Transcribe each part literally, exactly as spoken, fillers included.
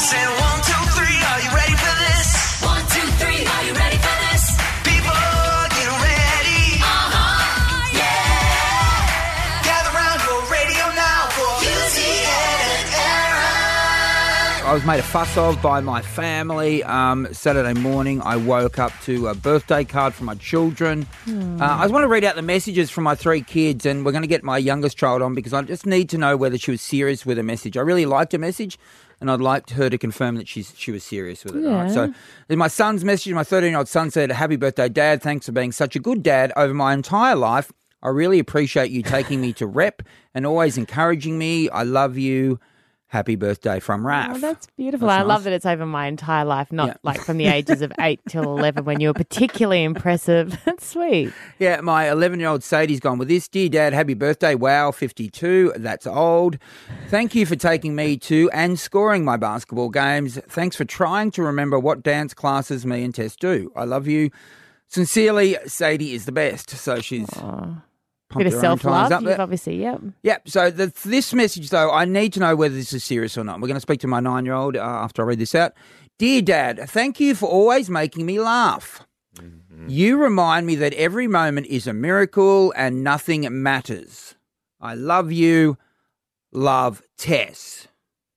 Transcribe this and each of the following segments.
Saying one, two, three, are you ready for this? One, two, three, are you ready for this? People, get ready. Uh-huh, yeah. Gather around your radio now for Susie and Aaron. I was made a fuss of by my family. Um, Saturday morning, I woke up to a birthday card from my children. Uh, I just want to read out the messages from my three kids, and we're going to get my youngest child on because I just need to know whether she was serious with her message. I really liked her message, and I'd like her to confirm that she's she was serious with it. Yeah. Right? So, there's my son's message. My thirteen-year-old son said, "Happy birthday, Dad. Thanks for being such a good dad over my entire life. I really appreciate you taking me to rep and always encouraging me. I love you. Happy birthday from Raph." Oh, that's beautiful. That's I love nice. that it's over my entire life, not Yeah. like from the ages of eight till eleven when you were particularly impressive. That's sweet. Yeah, my eleven-year-old Sadie's gone with this. "Dear Dad, happy birthday. Wow, fifty-two. That's old. Thank you for taking me to and scoring my basketball games. Thanks for trying to remember what dance classes me and Tess do. I love you. Sincerely, Sadie is the best." So she's pumped Bit of her own times self-love. up You've there. obviously, yep. Yep. So the, this message, though, I need to know whether this is serious or not. We're going to speak to my nine-year-old uh, after I read this out. "Dear Dad, thank you for always making me laugh. You remind me that every moment is a miracle and nothing matters. I love you. Love, Tess."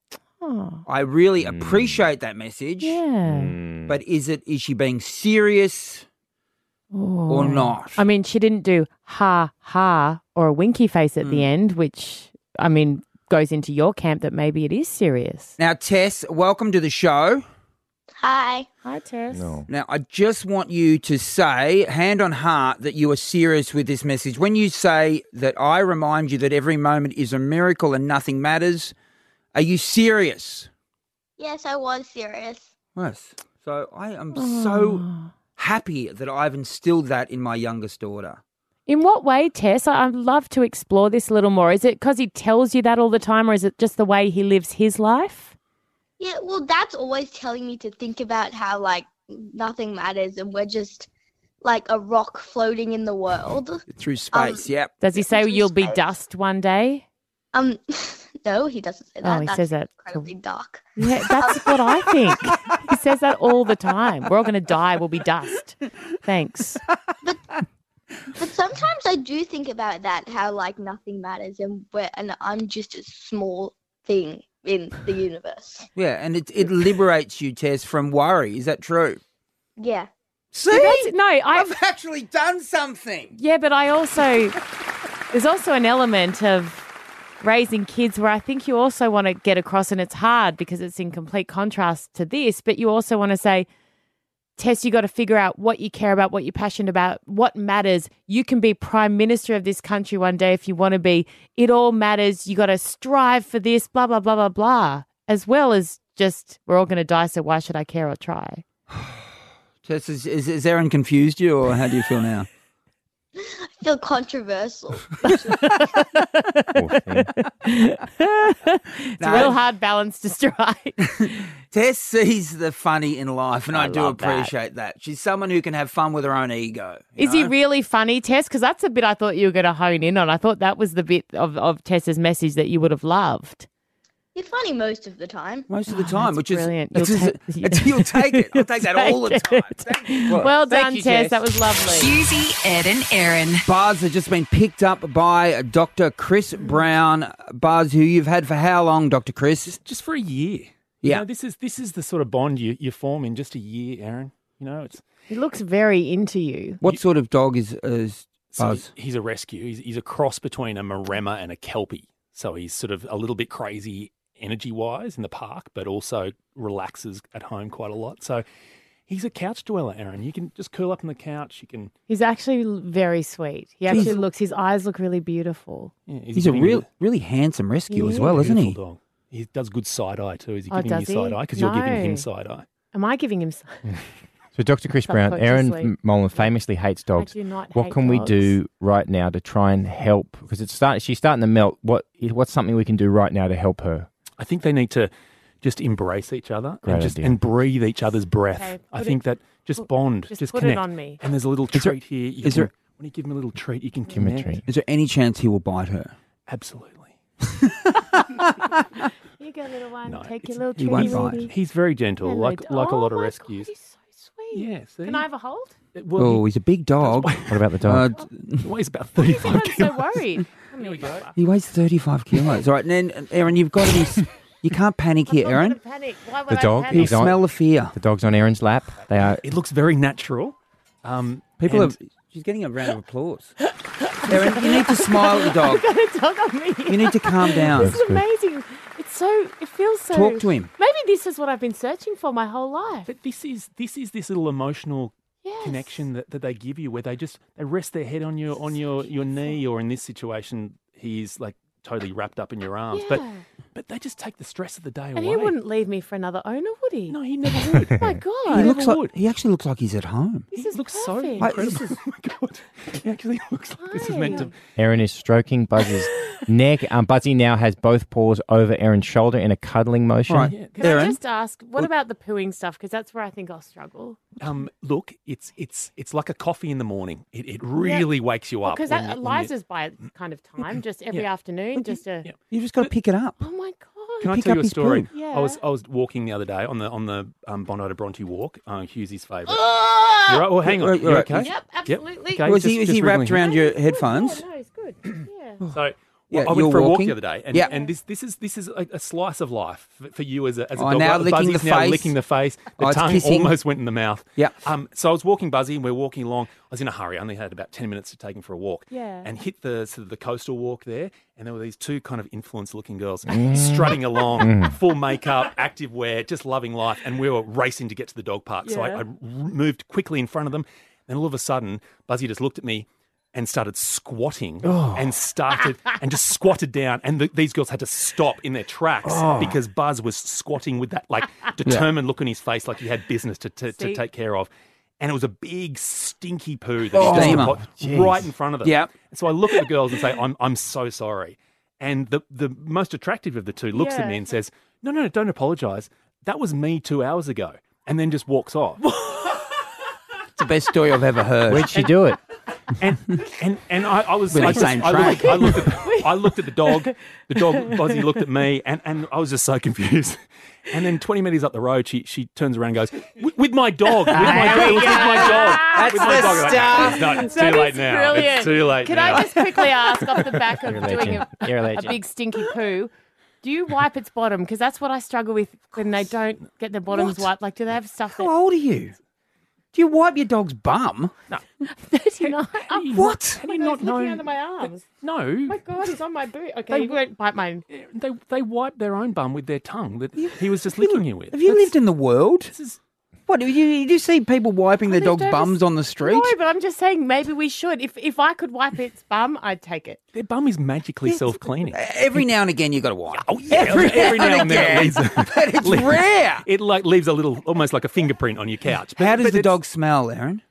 Oh, I really appreciate that message. yeah. But is it is she being serious or not? I mean, she didn't do ha ha or a winky face at Hmm. the end, which, I mean, goes into your camp that maybe it is serious. Now, Tess, welcome to the show. Hi. Hi, Tess. No. Now, I just want you to say, hand on heart, that you are serious with this message. When you say that I remind you that every moment is a miracle and nothing matters, are you serious? Yes, I was serious. Yes. So I am so happy that I've instilled that in my youngest daughter. In what way, Tess? I- I'd love to explore this a little more. Is it because he tells you that all the time, or is it just the way he lives his life? Yeah, well, Dad's always telling me to think about how, like, nothing matters and we're just, like, a rock floating in the world. Through space, Um, yep. Does he say Through you'll be space. dust one day? Um, no, he doesn't say that. Oh, he That's says that. incredibly dark. Yeah, that's what I think. He says that all the time. We're all going to die. We'll be dust. Thanks. But sometimes I do think about that, how, like, nothing matters and we're, and I'm just a small thing in the universe. Yeah, and it, it liberates you, Tess, from worry. Is that true? Yeah. See? That's, no, I. I've actually done something. Yeah, but I also. There's also an element of raising kids where I think you also want to get across, and it's hard because it's in complete contrast to this, but you also want to say, Tess, you got to figure out what you care about, what you're passionate about, what matters. You can be Prime Minister of this country one day if you want to be. It all matters. You got to strive for this, blah, blah, blah, blah, blah, as well as just we're all going to die, so why should I care or try? Tess, is, is, is Aaron confused you, or how do you feel now? I feel controversial. It's a real hard balance to strike. Tess sees the funny in life, and I, I do love that. appreciate that. She's someone who can have fun with her own ego. you Is he know? really funny, Tess? Because that's the bit I thought you were going to hone in on. I thought that was the bit of, of Tess's message that you would have loved. You're funny most of the time. Most of the Oh, time, that's which brilliant. is You'll it's- take- it's- you'll take it. I'll take that all the time. Take Thank you. Well Thank done, you, Tess. That was lovely. Susie, Ed and Aaron. Buzz has just been picked up by Doctor Chris Brown. Buzz, who you've had for how long, Doctor Chris? Just, just for a year. Yeah. You know, this is this is the sort of bond you, you form in just a year, Aaron. You know, it's He looks very into you. What sort of dog is, is so Buzz? he's a rescue. He's, he's a cross between a Maremma and a Kelpie. So he's sort of a little bit crazy energy-wise in the park, but also relaxes at home quite a lot. So he's a couch dweller, Aaron. You can just curl up on the couch. You can. He's actually l- very sweet. He actually looks, his eyes look really beautiful. Yeah, He's a giving you real, the- really handsome rescue as Yeah. well, isn't he? beautiful dog. He does good side eye too. Is he Oh, giving does you he? side eye? Because you're giving No. him side eye. Am I giving him... s- So, Doctor Chris Brown, Subconsciously. Aaron Molan famously hates dogs. I do not What hate can we dogs. do right now to try and help? Because it's start, she's starting to melt. What what's something we can do right now to help her? I think they need to just embrace each other Great and just idea. and breathe each other's breath. Okay, I put think it- that just put- bond, just just, put it connect. on me. And there's a little Is there- treat here. You is can, there- when you give him a little treat, you can Give him a connect. treat. Is there any chance he will bite her? Absolutely. You you go, little one. No, Take it's- your little he treat. won't bite. He's very gentle, Hello, like dog. like a lot Oh of my rescues. God, he's so sweet. Yeah, see? Can I have a hold? Well, Oh, he's a big dog. What about the Uh, dog? he weighs about Everyone's thirty-five so kilos. worried. Here we go. he weighs thirty-five kilos. All right, and then, Aaron, you've got to be... s- You can't panic here, I'm not Aaron. gonna panic. Why would The I dog? panic? You He's on- smell the fear. The dog's on Aaron's lap. They are. It looks very natural. Um, People and- are... She's getting a round of applause. Aaron, you need to smile at the dog. Got a dog on me. You need to calm down. This is amazing. It's so. It feels so. Talk to him. Maybe this is what I've been searching for my whole life. But this is this is this little emotional Yes. connection that, that they give you, where they just they rest their head on your on your, your knee, or in this situation, he's like totally wrapped up in your arms. But Yeah. but they just take the stress of the day And away. he wouldn't leave me for another owner, would he? No, he never would. Oh my God. He looks never like would. he actually looks like he's at home. This He is looks so perfect. incredible. This is- Oh my god! He actually looks like this is meant to. Aaron is stroking Buzz's neck. Um, Buzzy now has both paws over Aaron's shoulder in a cuddling motion. All right, Yeah. Can I Aaron. just ask, what about the pooing stuff? Because that's where I think I'll struggle. Um, look, it's it's it's like a coffee in the morning. It it really wakes you up. Because when that you- when you- Liza's by kind of time, just every Yeah. afternoon, just a. Yeah. You just got to pick it up. Oh my God. Can I Pick tell up you a his story? poo. Yeah. I was I was walking the other day on the on the um, Bondi to Bronte walk. Uh, Hughesy's favourite. You're right. Well, hang on. Right, You right. okay? Yep, absolutely. Okay, Was just- he, was just he wrapped wriggling. around your Good. headphones? Yeah, no, he's good. Yeah. So Yeah, I you're went for a walk walking. the other day, and, Yeah. and this this is this is a, a slice of life for, for you as a as a Oh, dog. now Like, licking Buzzy's the now face. licking the face. The Oh, it's tongue kissing. almost went in the mouth. Yeah. Um. So I was walking Buzzy, and we're walking along. I was in a hurry. I only had about ten minutes to take him for a walk. Yeah. And hit the sort of the coastal walk there, and there were these two kind of influencer-looking girls strutting along, full makeup, active wear, just loving life, and we were racing to get to the dog park. So I, Yeah. I r- moved quickly in front of them. Then all of a sudden, Buzzy just looked at me and started squatting and started and just squatted down. And the, these girls had to stop in their tracks because Buzz was squatting with that like determined look on his face, like he had business to, to, to See? take care of. And it was a big stinky poo that he just Steamer. put right in front of them. Yeah. And so I look at the girls and say, I'm, I'm so sorry. And the, the most attractive of the two looks at Yeah. me and says, no, no, no, don't apologise. That was me two hours ago. And then just walks off. It's the best story I've ever heard. Where'd she do it? And and and I, I was With I, the just, same I, looked, track. I looked at I looked at the dog. The dog Bozzy looked at me, and, and I was just so confused. And then twenty metres up the road, she she turns around and goes, "With, with my dog, with my dog, it was with my dog, That's with my the dog." I'm like, stuff. It's, not, it's too That late is now. brilliant. It's too late Can now. I just quickly ask off the back of You're a doing legend. a, You're a a legend. big stinky poo? Do you wipe its bottom? Because that's what I struggle with when they don't get their bottoms What? wiped. Like, do they have stuff How that old are you? Do you wipe your dog's bum? thirty-nine? Oh, What? How do you my God, not he's looking know? under my arms. No, Oh my God, he's on my boot. Okay, They- he won't bite mine. they they wipe their own bum with their tongue that he was just licking you with. Have you That's- lived in the world? This is What, do you, do you see people wiping their lived dogs' over- bums on the street? No, but I'm just saying maybe we should. If if I could wipe its bum, I'd take it. their bum is magically self-cleaning. Every now and again, you've got to wipe. Oh yeah, every, now and then it leaves. A, But it's rare. It like leaves a little, almost like a fingerprint on your couch. But- How does but the it's- dog smell, Aaron?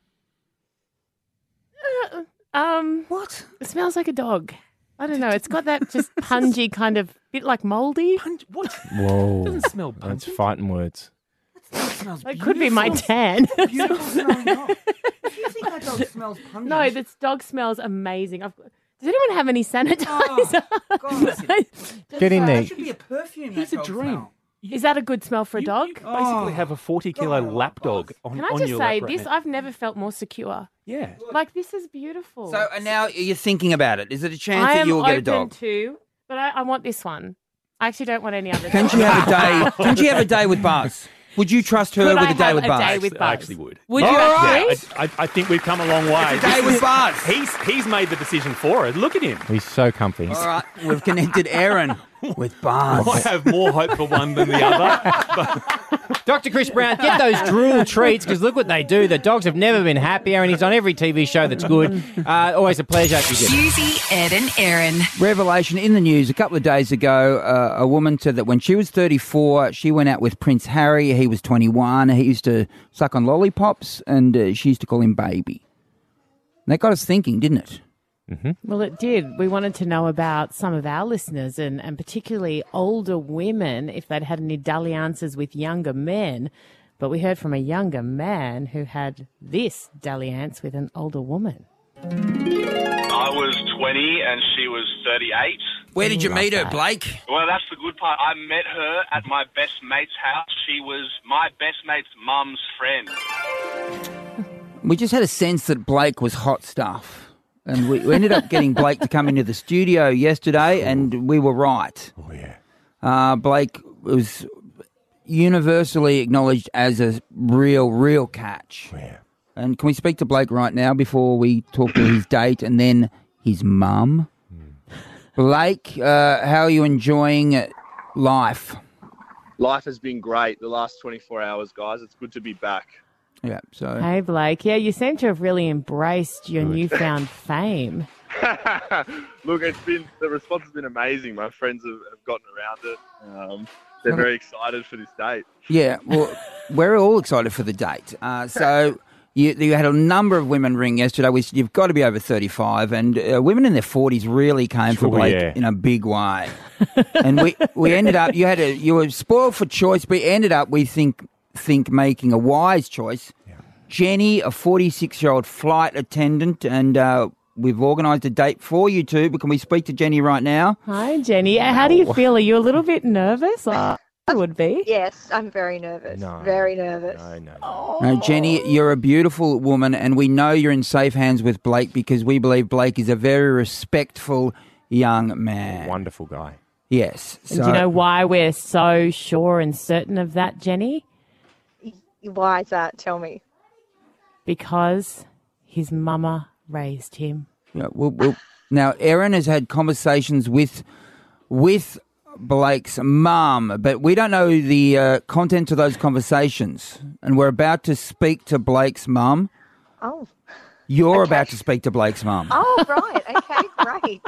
Um, What? it smells like a dog. I don't know. It's got that just pungy kind of bit like mouldy. Punch, what? Whoa. It doesn't smell That's punchy. fighting words. smells It could be my tan. beautiful smelling dog. If you think my dog smells pungent. No, this dog smells amazing. I've, does anyone have any sanitizer? God. Get in That there. should be a perfume. He's that a dog dream. smell. Is that a good smell for a You- dog? You, could basically have a forty kilo God, lap dog on, Can I on just your say, lap right this? now. I've never felt more secure. Yeah. Like, this is beautiful. So and now you're thinking about it. Is it a chance I that am you'll open get a dog? to, but I, I want this one. I actually don't want any other. Can't dog. you have a day? Can't you have a day with Buzz? Would you trust her Could with I a day have with a Buzz? day with I Buzz? actually would. Would you All actually? right. I, I, I think we've come a long way. It's a day This with is- Buzz. He's he's made the decision for us. Look at him. He's so comfy. All right, we've connected Aaron with Buzz. I have more hope for one than the other. Doctor Chris Brown, get those drool treats because look what they do. The dogs have never been happier, and he's on every T V show that's good. Uh, always a pleasure. You get- Husey, Ed, and Aaron. Revelation in the news a couple of days ago. Uh, a woman said that when she was thirty-four, she went out with Prince Harry. He was twenty-one. He used to suck on lollipops, and uh, she used to call him baby. And that got us thinking, didn't it? Well, it did. We wanted to know about some of our listeners and, and particularly older women, if they'd had any dalliances with younger men. But we heard from a younger man who had this dalliance with an older woman. I was twenty and she was thirty-eight. Where did you meet her, that. Blake? Well, that's the good part. I met her at my best mate's house. She was my best mate's mum's friend. We just had a sense that Blake was hot stuff. And we, we ended up getting Blake to come into the studio yesterday, and we were right. Oh, yeah. Uh, Blake was universally acknowledged as a real, real catch. Yeah. And can we speak to Blake right now before we talk to his date and then his mum? Blake, uh, how are you enjoying life? Life has been great the last twenty-four hours, guys. It's good to be back. Yeah, so Hey, Blake. Yeah, you seem to have really embraced your newfound fame. Look, it's been the response has been amazing. My friends have, have gotten around it. Um, they're very excited for this date. yeah, well, we're all excited for the date. Uh, so you, you had a number of women ring yesterday. We said you've got to be over thirty-five, and uh, women in their forties really came for Oh, Blake yeah. in a big way. And we, we ended up, you had a, you were spoiled for choice, but ended up, we think, think making a wise choice. Yeah. Jenny, a forty-six-year-old flight attendant, and uh, we've organised a date for you two, but can we speak to Jenny right now? Hi, Jenny. How do you feel? Are you a little bit nervous? I would be. Yes, I'm very nervous. No. Very nervous. No, no, no. Oh. No, Jenny, you're a beautiful woman, and we know you're in safe hands with Blake because we believe Blake is a very respectful young man. Wonderful guy. Yes. And do you know why we're so sure and certain of that, Jenny? Why is that? Tell me. Because his mama raised him. Yeah, we'll, we'll, now, Erin has had conversations with with Blake's mum, but we don't know the uh, content of those conversations, and we're about to speak to Blake's mum. Oh. You're Okay. about to speak to Blake's mum. Oh, right. Okay, great.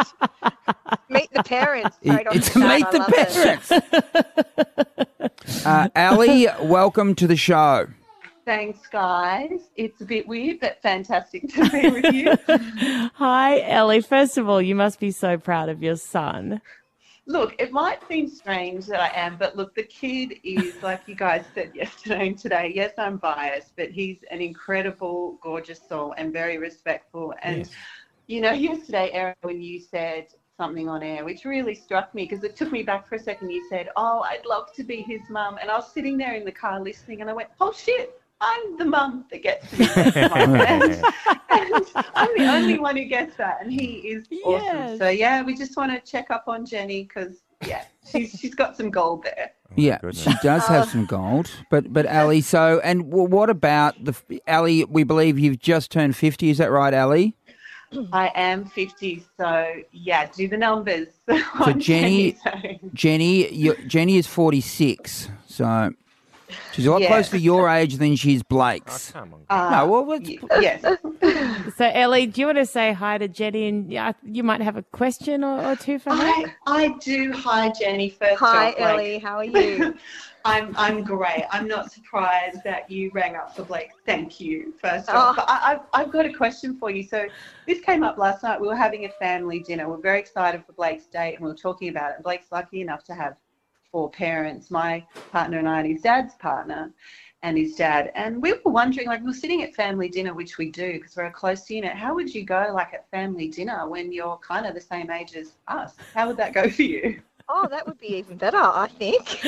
Meet the parents. Straight on It's the meet start. the I love it. parents. uh, Ali, welcome to the show. Thanks, guys. It's a bit weird, but fantastic to be with you. Hi, Ellie. First of all, you must be so proud of your son. Look, it might seem strange that I am, but look, the kid is, like you guys said yesterday and today, yes, I'm biased, but he's an incredible, gorgeous soul and very respectful. And, Yes. you know, yesterday, Erin, when you said something on air, which really struck me because it took me back for a second, you said, oh, I'd love to be his mum. And I was sitting there in the car listening and I went, oh, shit. I'm the mum that gets to be his mum. And, and I'm the only one who gets that. And he is awesome. Yes. So, yeah, we just want to check up on Jenny because, yeah, she's she's got some gold there. Yeah, goodness. she does have some gold. But, but Ali, so, and w- what about the, Ali, we believe you've just turned fifty, is that right, Ali? I am fifty, so, yeah, do the numbers. So on Jenny, Jenny's age. Jenny, you, Jenny is forty-six, so she's a lot Yeah. closer to your age than she's Oh, Blake's. come on. Uh, No, well, let's- y- yes. So, Ellie, do you want to say hi to Jenny? And yeah, you might have a question or, or two for her. I, I do. Hi, Jenny. First Hi, off, like, Ellie. How are you? I'm I'm great. I'm not surprised that you rang up for Blake. Thank you, first Oh. off. But I, I've, I've got a question for you. So this came up last night. We were having a family dinner. We're very excited for Blake's date, and we were talking about it. Blake's lucky enough to have four parents, my partner and I and his dad's partner and his dad. And we were wondering, like, we were sitting at family dinner, which we do because we're a close unit. How would you go, like, at family dinner when you're kind of the same age as us? How would that go for you? Oh, that would be even better, I think.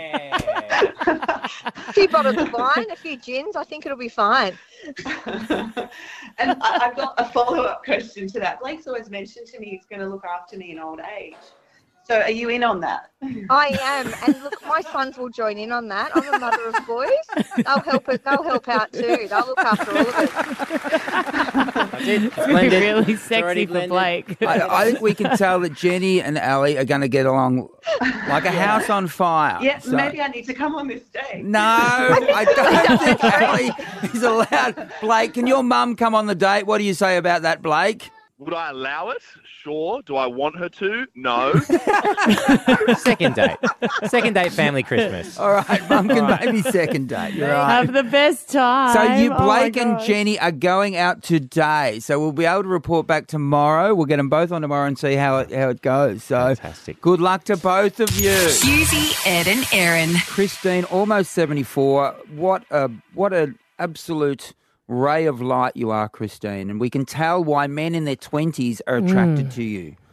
A few bottles of wine, a few gins, I think it'll be fine. And I, I've got a follow-up question to that. Blake's always mentioned to me he's going to look after me in old age. So are you in on that? I am, and look, my sons will join in on that. I'm a mother of boys. They'll help it. They'll help out too. They'll look after all of us. That's it. It's going to be Blended. really It's already sexy for blended. Blake. I, I think we can tell that Jenny and Ali are going to get along like a house on fire. Yeah, So- maybe I need to come on this date. No, I don't think Ali is allowed. Blake, can your mum come on the date? What do you say about that, Blake? Would I allow it? Sure. Do I want her to? No. Second date. Second date family Christmas. All right, mum can maybe second date. You're right. Have the best time. So you, Oh my Blake and gosh. Jenny are going out today. So we'll be able to report back tomorrow. We'll get them both on tomorrow and see how it, how it goes. So Fantastic. good luck to both of you. Husey, Ed and Erin. Christine, almost seventy-four. What a what an absolute ray of light you are, Christine. And we can tell why men in their twenties are attracted to you.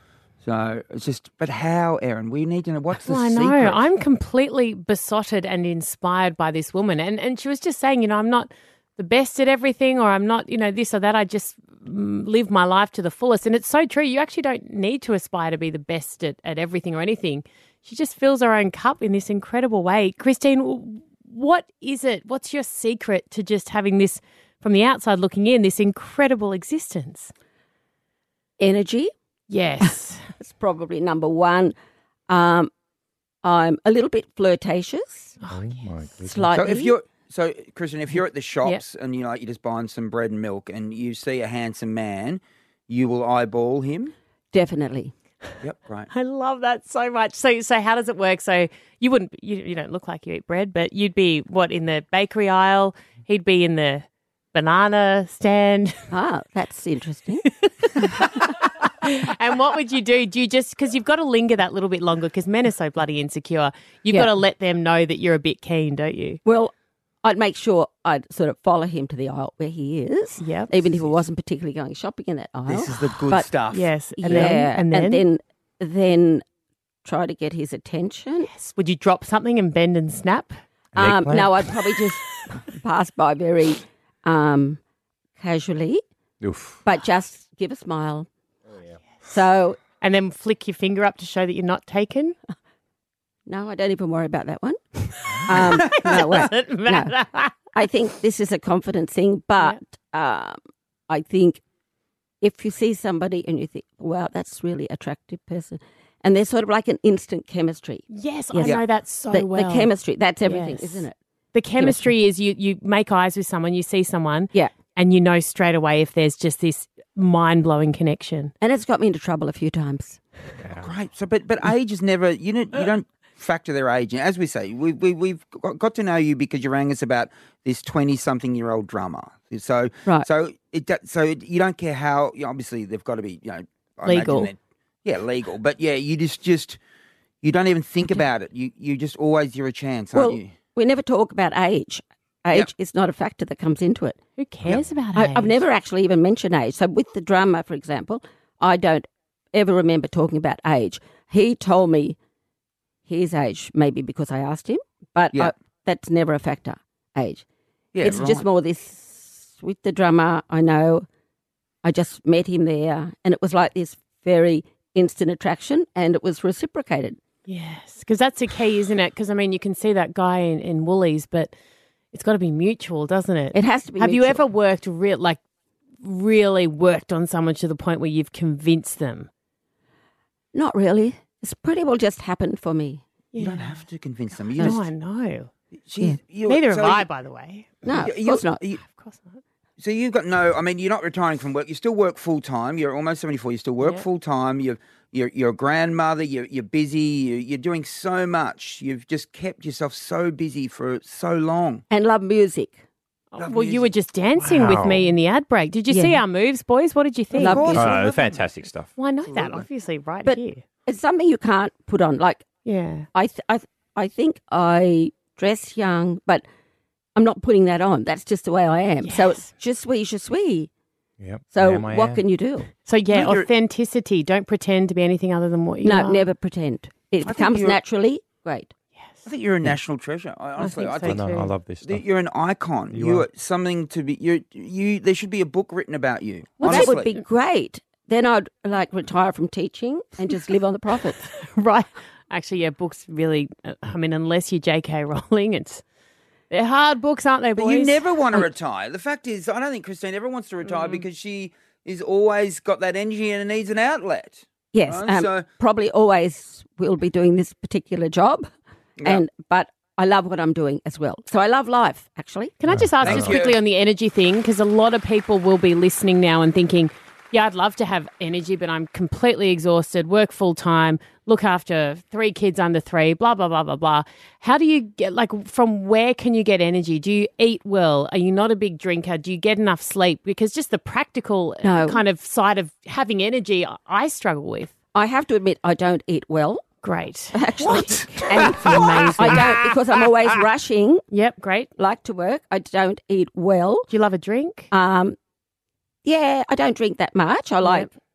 So it's just, but how, Erin? We need to know what's the Well, I secret. know. I'm completely besotted and inspired by this woman. And and she was just saying, you know, I'm not the best at everything, or I'm not, you know, this or that. I just mm, live my life to the fullest. And it's so true. You actually don't need to aspire to be the best at, at everything or anything. She just fills her own cup in this incredible way. Christine, what is it? What's your secret to just having this, from the outside looking in, this incredible existence? Energy. Yes. It's probably number one. Um, I'm a little bit flirtatious. Oh, my goodness. Slightly. So if you're, so Christian, if you're at the shops and you know, like you're just buying some bread and milk, and you see a handsome man, you will eyeball him. Definitely. Yep, right. I love that so much. So, so how does it work? So you wouldn't, you, you don't look like you eat bread, but you'd be what, in the bakery aisle? He'd be in the banana stand. Ah, that's interesting. And what would you do? Do you just, because you've got to linger that little bit longer because men are so bloody insecure. You've Yeah. got to let them know that you're a bit keen, don't you? Well, I'd make sure I'd sort of follow him to the aisle where he is. Yep. Even if I wasn't particularly going shopping in that aisle. This is the good But- stuff. Yes. And yeah, then, and then, and then then try to get his attention. yes. Would you drop something and bend and snap? Um, Eggplant? no, I'd probably just pass by very um, casually, Oof. but just give a smile. So, And then flick your finger up to show that you're not taken? no, I don't even worry about that one. Um, no, well, Doesn't no. matter. I think this is a confidence thing, but um, I think if you see somebody and you think, wow, that's really attractive person, and they're sort of like an instant chemistry. Yes, Yes. I know that so the, well. the chemistry, that's everything, Yes. isn't it? The chemistry is you, you make eyes with someone, you see someone, Yeah. and you know straight away if there's just this mind-blowing connection. And it's got me into trouble a few times. Great. So, but but age is never. You don't. You don't factor their age in. As we say, we we we've got got to know you because you rang us about this twenty-something-year-old drummer. So Right. So it do- so it, you don't care how. You know, obviously, they've got to be you know I Legal. imagine that- Yeah, legal. But yeah, you just just you don't even think about it. You you just always you're a chance, aren't Well, you? we never talk about age. Age Yep. is not a factor that comes into it. Who cares about I, age? I've never actually even mentioned age. So with the drummer, for example, I don't ever remember talking about age. He told me his age, maybe because I asked him, but Yeah. I, that's never a factor, age. Yeah, it's just right. more this, with the drummer, I know, I just met him there, and it was like this very instant attraction, and it was reciprocated. Yes, because that's the key, isn't it? Because, I mean, you can see that guy in, in Woolies, but it's got to be mutual, doesn't it? It has to be Have you mutual. ever worked, real, like, really worked on someone to the point where you've convinced them? Not really. It's pretty well just happened for me. You don't have to convince them. You No, just, I know. She's- you're- Neither have so I, you- by the way. No, you- of you- course not. you- Of course not. So you've got no. I mean, you're not retiring from work. You still work full time. You're almost seventy-four. You still work Yeah. full time. You're you're you're a grandmother. You're you're busy. You're, you're doing so much. You've just kept yourself so busy for so long. And love music. Love Well, you were music. just dancing with Wow. me in the ad break. Did you see Yeah. our moves, boys? What did you think? Love course. music. Oh, fantastic stuff. Well, I know that, Absolutely. obviously, right But- here. It's something you can't put on. Like, Yeah. I, th- I, th- I think I dress young, but I'm not putting that on. That's just the way I am. So Yes. it's je suis, je suis. Yep. So Am I what am. can you do? So, yeah, No, you're- authenticity. Don't pretend to be anything other than what you No, are. never pretend. It think comes you're- naturally. Great. I think you're a national treasure. I, honestly, think I so I think know. too. I love this that stuff. you're an icon. You You are. are something to be. You you. There should be a book written about you. Well, that honestly. would be great. Then I'd like retire from teaching and just live on the profits. Right. Actually, yeah, books really, uh, I mean, unless you're J K Rowling, it's, they're hard books, aren't they, But boys? you never want to retire. The fact is, I don't think Christine ever wants to Mm. retire because she is always got that energy and needs an outlet. Yes, Right, um, so- probably always will be doing this particular job, Yeah. and but I love what I'm doing as well. So I love life, actually. Can I just ask Thank just you. quickly on the energy thing? Because a lot of people will be listening now and thinking, yeah, I'd love to have energy, but I'm completely exhausted, work full time, look after three kids under three, blah, blah, blah, blah, blah. How do you get, like, from where can you get energy? Do you eat well? Are you not a big drinker? Do you get enough sleep? Because just the practical No. kind of side of having energy, I struggle with. I have to admit, I don't eat well. Great. Actually, And it's amazing. I don't because I'm always rushing. Yep, great. Like to work. I don't eat well. Do you love a drink? Um, yeah, I don't drink that much. I like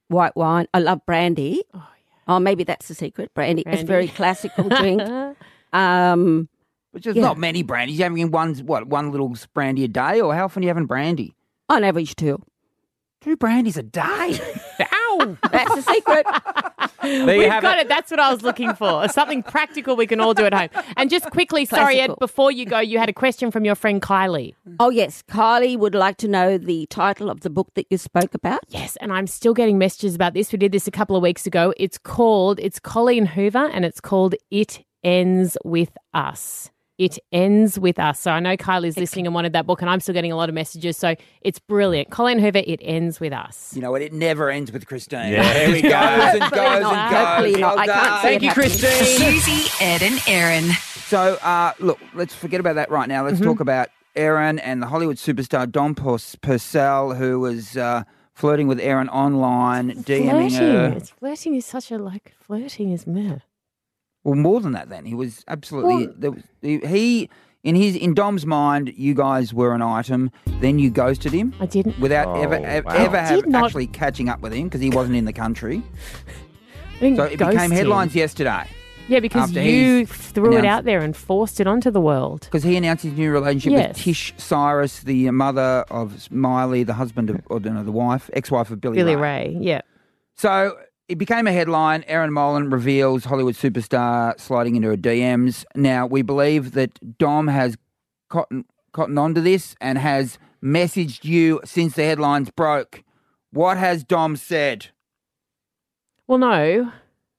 white wine. I love brandy. Oh, yeah. oh maybe that's the secret. Brandy. Brandy. It's a very classical drink. Um, Which is yeah. not many brandies. You're having one, what, one little brandy a day, or how often are you having brandy? On average, two. Two brandies a day. Ow! That's the secret. There you We've have got it. it. That's what I was looking for. Something practical we can all do at home. And just quickly, sorry, Ed, Classical. before you go, you had a question from your friend Kylie. Oh, yes. Kylie would like to know the title of the book that you spoke about. Yes, and I'm still getting messages about this. We did this a couple of weeks ago. It's called, it's Colleen Hoover, and it's called It Ends With Us. It Ends With Us. So I know Kylie's listening and wanted that book, and I'm still getting a lot of messages. So it's brilliant. Colleen Hoover, It Ends With Us. You know what? It never ends with Christine. Yeah. There we goes and Hopefully goes not. and goes. Hopefully not. Well I can't done. see Thank it you, happening. Christine. Susie, Ed, and Erin. So, uh, look, let's forget about that right now. Let's talk about Erin and the Hollywood superstar Dom Purs- Purcell, who was uh, flirting with Erin online, DMing Flirting. her. It's flirting is such a, like, flirting is meh. Well, more than that then. He was absolutely... Well- there was, he, he, in his in Dom's mind, you guys were an item. Then you ghosted him. I didn't. Without Oh, ever ever, wow. ever have Did not- actually catching up with him because he wasn't in the country. I didn't So it ghost became him. headlines yesterday. Yeah, because after you he's threw it announced- out there and forced it onto the world. Because he announced his new relationship Yes. with Tish Cyrus, the mother of Miley, the husband of, or no, the wife, ex-wife of Billy, Billy Ray. Ray, yeah. So it became a headline. Erin Molan reveals Hollywood superstar sliding into her D Ms. Now, we believe that Dom has cotton, cotton onto this and has messaged you since the headlines broke. What has Dom said? Well, no.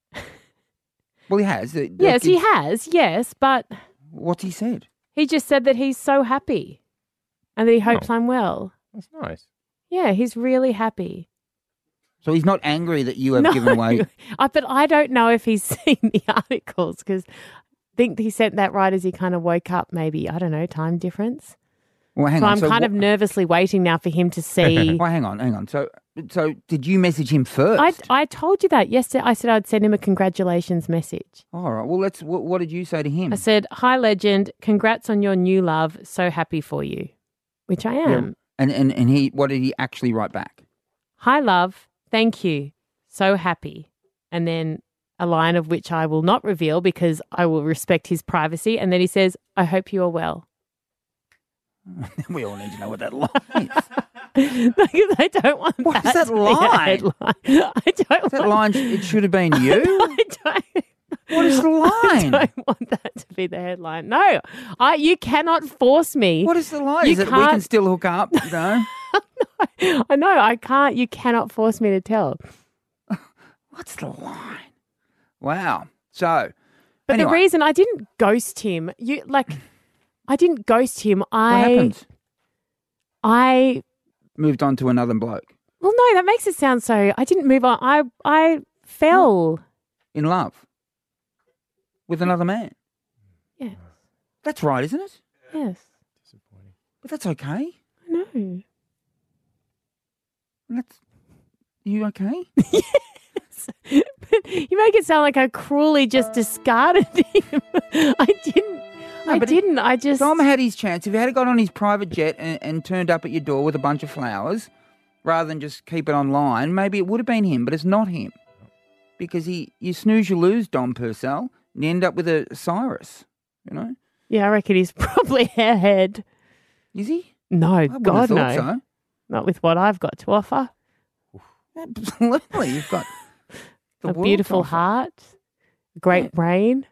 Well, he has. It- Yes, he it's- has, yes, but What's he said? he just said that he's so happy and that he hopes Oh. I'm well. That's nice. Yeah, he's really happy. So he's not angry that you have No, given away. I, but I don't know if he's seen the articles because I think he sent that right as he kind of woke up, maybe, I don't know, time difference. Well, hang so on. I'm so kind wha- of nervously waiting now for him to see. Well, hang on, hang on. So, so did you message him first? I, I told you that yesterday. I said I'd send him a congratulations message. All right. Well, let's. What, what did you say to him? I said, "Hi, legend. Congrats on your new love. So happy for you," which I am. Yeah. And and and he. What did he actually write back? Hi, love. Thank you. So happy. And then a line of which I will not reveal because I will respect his privacy. And then he says, "I hope you are well." We all need to know what that line is. Because I don't want What is that that to be a line? headline. I don't That want line. It should have been you. I don't, What is the I line? don't want that to be the headline. No, I. You cannot force me. What is the line? You Is it we can can't- still hook up? You know. I know. I can't. You cannot force me to tell. What's the line? Wow. So, But anyway, the reason I didn't ghost him, you like, I didn't ghost him. what I. happened? I. Moved on to another bloke Well, no, that makes it sound so. I didn't move on. I. I fell. in love with another man. Yes. That's right, isn't it? Yes. But that's okay. I know. That's. You okay? But you make it sound like I cruelly just discarded him. I didn't. No, I but it- didn't. I just. Dom had his chance. If he had got on his private jet and, and turned up at your door with a bunch of flowers, rather than just keep it online, maybe it would have been him, but it's not him. Because he, you snooze, you lose, Dom Purcell, and you end up with a Cyrus, you know? Yeah, I reckon he's probably ahead. Is he? No, I wouldn't God have no. thought so. Not with what I've got to offer. Absolutely. You've got the A world beautiful to offer. heart, a great Yeah. brain.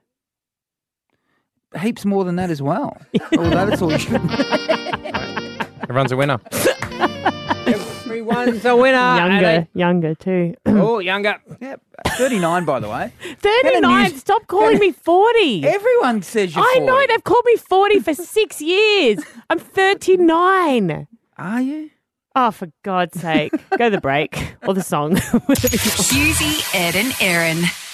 Heaps more than that as well. Although that's all you should Everyone's a winner. Everyone's a winner. Younger, younger too. Oh, younger. Yeah, thirty-nine, by the way. thirty-nine. news- Stop calling me forty. Everyone says you're I forty. know they've called me forty for six years. I'm thirty-nine. Are you? Oh, for God's sake. Go the break or the song. Susie, Ed, and Erin.